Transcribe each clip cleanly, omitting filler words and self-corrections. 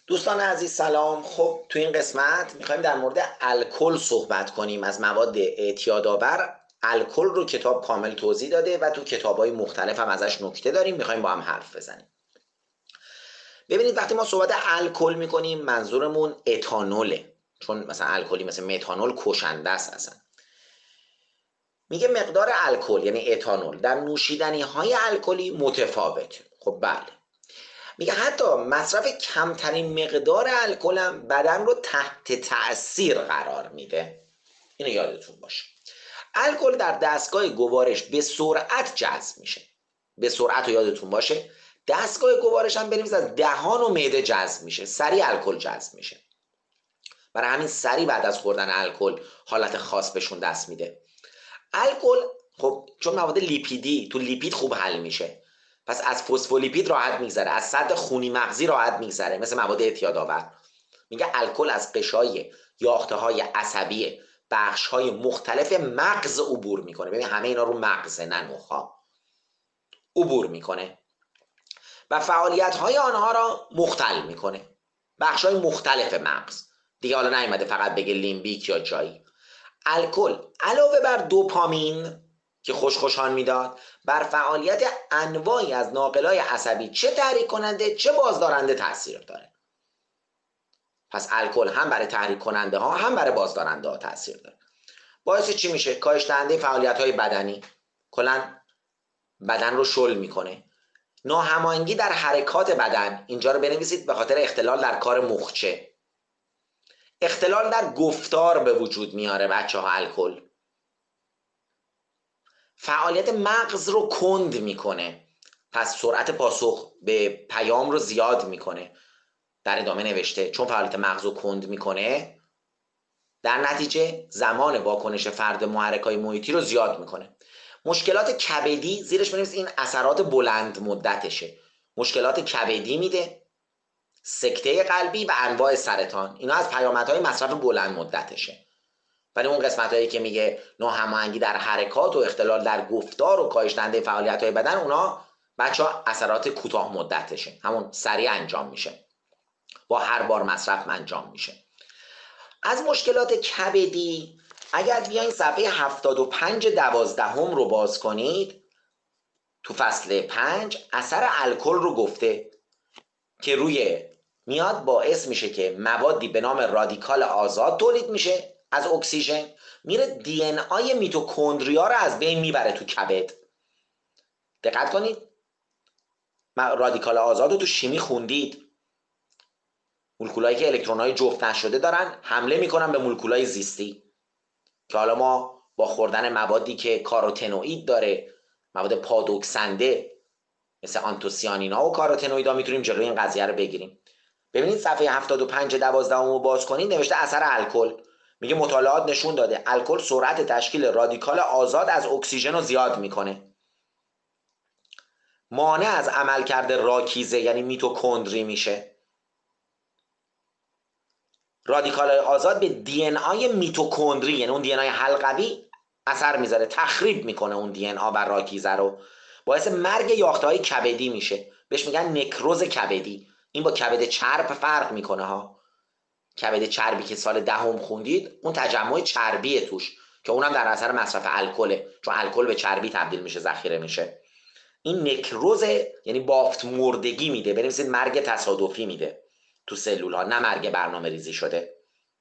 دوستان عزیز سلام. خب تو این قسمت میخوایم در مورد الکل صحبت کنیم. از مواد اعتیادآور الکل رو کتاب کامل توضیح داده و تو کتاب‌های مختلف هم ازش نکته داریم، میخوایم با هم حرف بزنیم. ببینید وقتی ما صحبت الکل میکنیم منظورمون اتانوله، چون مثلا الکلی مثل متانول کشنده است. اصلا میگه مقدار الکل یعنی اتانول در نوشیدنی های الکلی متفاوته. خب بله، میگه حتی مصرف کمترین مقدار الکل هم بدن رو تحت تأثیر قرار میده. اینو یادتون باشه. الکل در دستگاه گوارش به سرعت جذب میشه. به سرعت رو یادتون باشه. دستگاه گوارش هم بنویس از دهان و معده جذب میشه. سریع الکل جذب میشه. برای همین سریع بعد از خوردن الکل حالت خاص بهشون دست میده. الکل خب چون مواد لیپیدی تو لیپید خوب حل میشه، پس از فسفولیپید راحت میگذره، از سد خونی مغزی راحت میگذره، مثل مواد اعتیادآور. میگه الکل از قشای یاخته های عصبی بخش های مختلف مغز عبور میکنه. ببین همه اینا رو مغز نه نخاع عبور میکنه و فعالیت های آنها را مختل میکنه. بخش های مختلف مغز دیگه، حالا نیومده فقط بگه لیمبیک یا جایی. الکل علاوه بر دوپامین که خوشحال میداد، بر فعالیت انواعی از ناقلای عصبی چه تحریک کننده چه بازدارنده تاثیر داره. پس الکل هم برای تحریک کننده ها هم برای بازدارنده ها تاثیر داره. باعث چی میشه؟ کاهش دهنده فعالیت های بدنی، کلا بدن رو شل میکنه. ناهماهنگی در حرکات بدن، اینجا رو بنویسید به خاطر اختلال در کار مخچه. اختلال در گفتار به وجود میاره بچه ها الکل. فعالیت مغز رو کند میکنه، پس سرعت پاسخ به پیام رو زیاد میکنه. در ادامه نوشته چون فعالیت مغز رو کند میکنه، در نتیجه زمان واکنش فرد محرکای محیطی رو زیاد میکنه. مشکلات کبدی، زیرش بنویسید این اثرات بلند مدتشه. مشکلات کبدی میده، سکته قلبی و انواع سرطان، اینا از پیامدهای مصرف بلند مدتشه. ولی اون قسمت هایی که میگه ناهماهنگی در حرکات و اختلال در گفتار و کاهش دهنده فعالیت های بدن، اونا بچه ها اثرات کوتاه مدتشه، همون سریع انجام میشه، با هر بار مصرف انجام میشه. از مشکلات کبدی اگر بیاین صفحه 75-12 رو باز کنید، تو فصل 5 اثر الکل رو گفته که روی میاد باعث میشه که موادی به نام رادیکال آزاد تولید میشه از اکسیژن، میره دی ان آی میتوکندریا رو از بین میبره تو کبد. دقت کنید، رادیکال آزاد رو تو شیمی خوندید. مولکولایی که الکترون‌های جفت نشده دارن حمله میکنن به مولکولای زیستی، که حالا ما با خوردن موادی که کاروتنوئید داره، مواد پادوکسنده مثل آنتوسیانینا و کاروتنوئیدا، میتونیم جلوی این قضیه رو بگیریم. ببینید صفحه 75-12 رو باز کنید، نوشته اثر الکل. میگه مطالعات نشون داده الکل سرعت تشکیل رادیکال آزاد از اکسیژن رو زیاد میکنه، مانع از عملکرد راکیزه یعنی میتوکندری میشه. رادیکال آزاد به دی ان آی میتوکندری یعنی اون دی ان آی حلقوی اثر میذاره، تخریب میکنه اون دی ان آ و راکیزه رو، باعث مرگ یافته‌های کبدی میشه. بهش میگن نکروز کبدی. این با کبد چرب فرق میکنه ها. کبد چربی که سال دهم خوندید، اون تجمع چربیه توش، که اونم در اثر مصرف الکله، چون الکل به چربی تبدیل میشه، ذخیره میشه. این نکروز یعنی بافت مردگی میده. بنویسید مرگ تصادفی میده تو سلول ها، نه مرگ برنامه ریزی شده.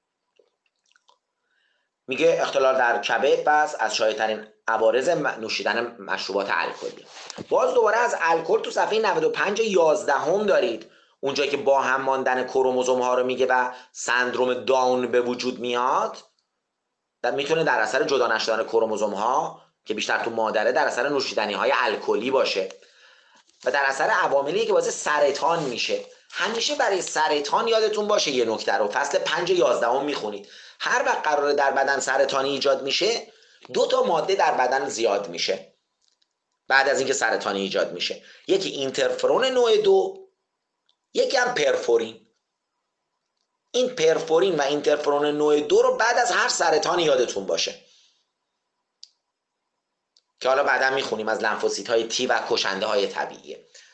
میگه اختلال در کبد پس از شایع‌ترین عوارض نوشیدن مشروبات الکلی. باز دوباره از الکل تو صفحه 95-11 دارید، اونجایی که با هم ماندن کروموزوم ها رو میگه و سندروم داون به وجود میاد. میتونه در اثر جدا نشدن کروموزوم ها که بیشتر تو مادره، در اثر نوشیدنی های الکلی باشه و در اثر عواملی که باعث سرطان میشه. همیشه برای سرطان یادتون باشه یه نکته رو فصل 5-11 میخونید. هر وقت قراره در بدن سرطانی ایجاد میشه، 2 ماده در بدن زیاد میشه بعد از اینکه سرطانی ایجاد میشه. یکی اینترفرون نوع 2، یکی هم پرفورین. این پرفورین و اینترفرون نوع 2 رو بعد از هر سرطانی یادتون باشه، که حالا بعدا میخونیم از لنفوسیت‌های تی و کشنده های طبیعیه.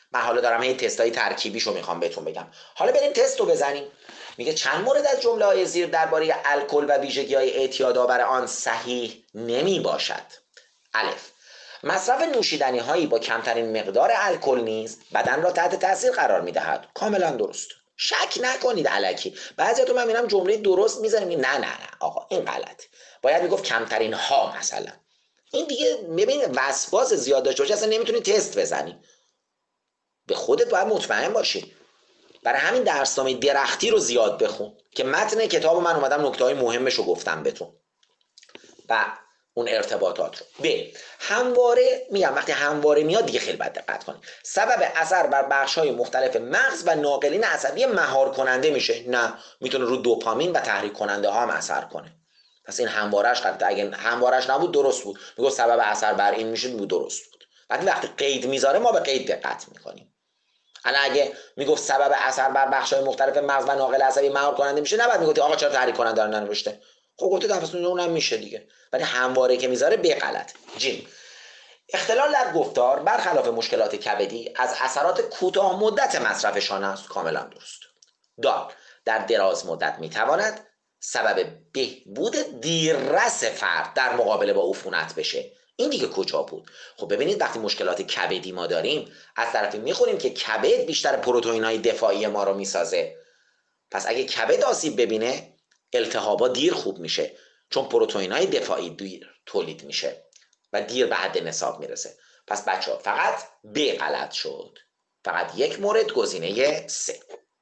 من حالا دارم این تستای ترکیبیشو میخوام بهتون بگم. حالا بریم تست رو بزنیم. میگه چند مورد از جمله های زیر درباره الکل و ویژگی های اعتیادآور آن صحیح نمی باشد؟ الف، مصرف نوشیدنی هایی با کمترین مقدار الکل نیز بدن را تحت تاثیر قرار می دهد. کاملا درست. شک نکنید الکی. بعضیاتون من میبینم جمله درست میذاریم، نه نه نه آقا این غلط. باید میگفت کمترین ها مثلا. این دیگه ببین وسواس زیاد داشته باشه اصلا نمیتونی تست بزنی. به خودت باید مطمئن باشی. برای همین درسنامه درختی رو زیاد بخون که متن کتاب من اومدم نکته های مهمش رو گفتم بهتون و اون ارتباطات رو. همواره میگم وقتی همواره میاد دیگه خیلی باید دقت کنید. سبب اثر بر بخش‌های مختلف مغز و ناقلین عصبی مهار کننده میشه. نه، میتونه رو دوپامین و تحریک کننده ها هم اثر کنه. پس این هموارش قطعا اگه هموارش نبود درست بود. میگه سبب اثر بر این میشه، بود درست بود. وقتی قید میذاره ما به قید دقت میکنیم. الان اگه میگفت سبب اثر بر بخش‌های مختلف مغز و ناقل عصبی مهار کننده میشه، نباید میگفت آقا چرا تحریک کننده رو ننوشته. خب گفته دفعه اونم میشه دیگه. ولی همواره که میذاره به غلط. جیم، اختلال در گفتار برخلاف مشکلات کبدی از اثرات کوتاه مدت مصرفشان است. کاملا درست. دال، در دراز مدت میتواند سبب بهبود دیررس فرد در مقابله با عفونت بشه. این دیگه کجا بود؟ خب ببینید وقتی مشکلات کبدی ما داریم از طرفی میخوریم که کبد بیشتر پروتئین‌های دفاعی ما رو میسازه. پس اگه کبد آسیب ببینه التهابا دیر خوب میشه، چون پروتئین‌های دفاعی دیر تولید میشه و دیر به حد نصاب میرسه. پس بچه‌ها فقط ب غلط شد. فقط یک مورد، گزینه 3.